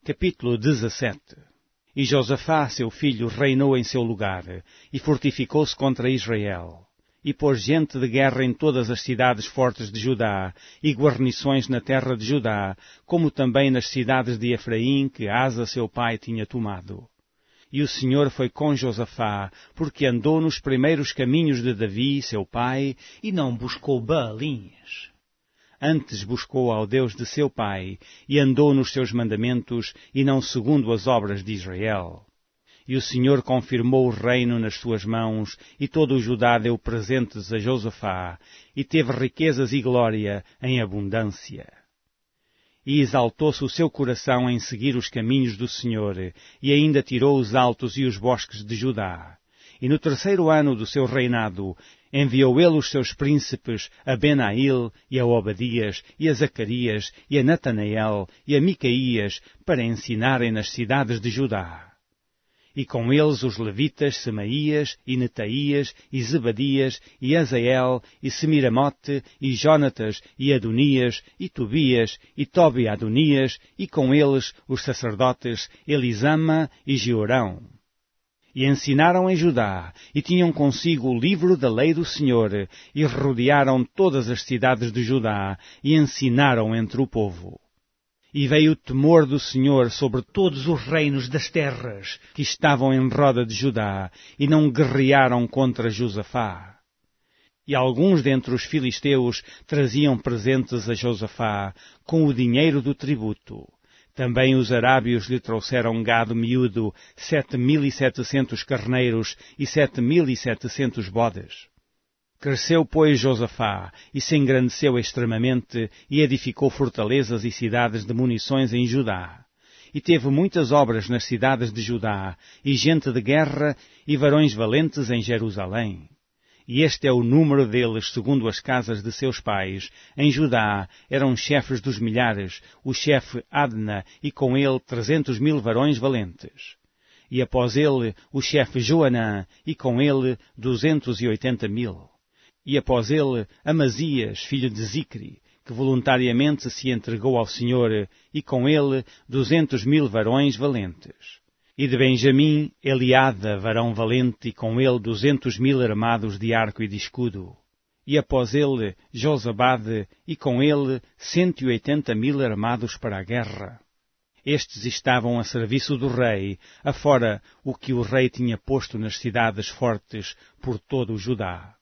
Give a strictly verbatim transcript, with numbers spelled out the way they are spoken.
Capítulo dezassete. E Josafá, seu filho, reinou em seu lugar, e fortificou-se contra Israel. E pôs gente de guerra em todas as cidades fortes de Judá, e guarnições na terra de Judá, como também nas cidades de Efraim, que Asa seu pai tinha tomado. E o Senhor foi com Josafá, porque andou nos primeiros caminhos de Davi, seu pai, e não buscou Baalins. Antes buscou ao Deus de seu pai, e andou nos seus mandamentos, e não segundo as obras de Israel. E o Senhor confirmou o reino nas suas mãos, e todo o Judá deu presentes a Josafá, e teve riquezas e glória em abundância. E exaltou-se o seu coração em seguir os caminhos do Senhor, e ainda tirou os altos e os bosques de Judá. E no terceiro ano do seu reinado, enviou ele os seus príncipes a Benail, e a Obadias, e a Zacarias, e a Natanael, e a Micaías, para ensinarem nas cidades de Judá. E com eles os levitas Semaías, e Netaías, e Zebadias, e Azael, e Semiramote, e Jonatas, e Adonias, e Tobias, e Tobi-Adonias, e com eles os sacerdotes Elisama e Jeorão. E ensinaram em Judá, e tinham consigo o livro da lei do Senhor, e rodearam todas as cidades de Judá, e ensinaram entre o povo. E veio o temor do Senhor sobre todos os reinos das terras que estavam em roda de Judá, e não guerrearam contra Josafá. E alguns dentre os filisteus traziam presentes a Josafá, com o dinheiro do tributo. Também os arábios lhe trouxeram gado miúdo, sete mil e setecentos carneiros e sete mil e setecentos bodes. Cresceu, pois, Josafá, e se engrandeceu extremamente, e edificou fortalezas e cidades de munições em Judá. E teve muitas obras nas cidades de Judá, e gente de guerra, e varões valentes em Jerusalém. E este é o número deles, segundo as casas de seus pais. Em Judá eram chefes dos milhares, o chefe Adna, e com ele trezentos mil varões valentes. E após ele, o chefe Joanã, e com ele duzentos e oitenta mil. E após ele, Amazias, filho de Zicri, que voluntariamente se entregou ao Senhor, e com ele duzentos mil varões valentes. E de Benjamim, Eliada, varão valente, e com ele duzentos mil armados de arco e de escudo. E após ele, Josabade, e com ele cento e oitenta mil armados para a guerra. Estes estavam a serviço do rei, afora o que o rei tinha posto nas cidades fortes por todo o Judá.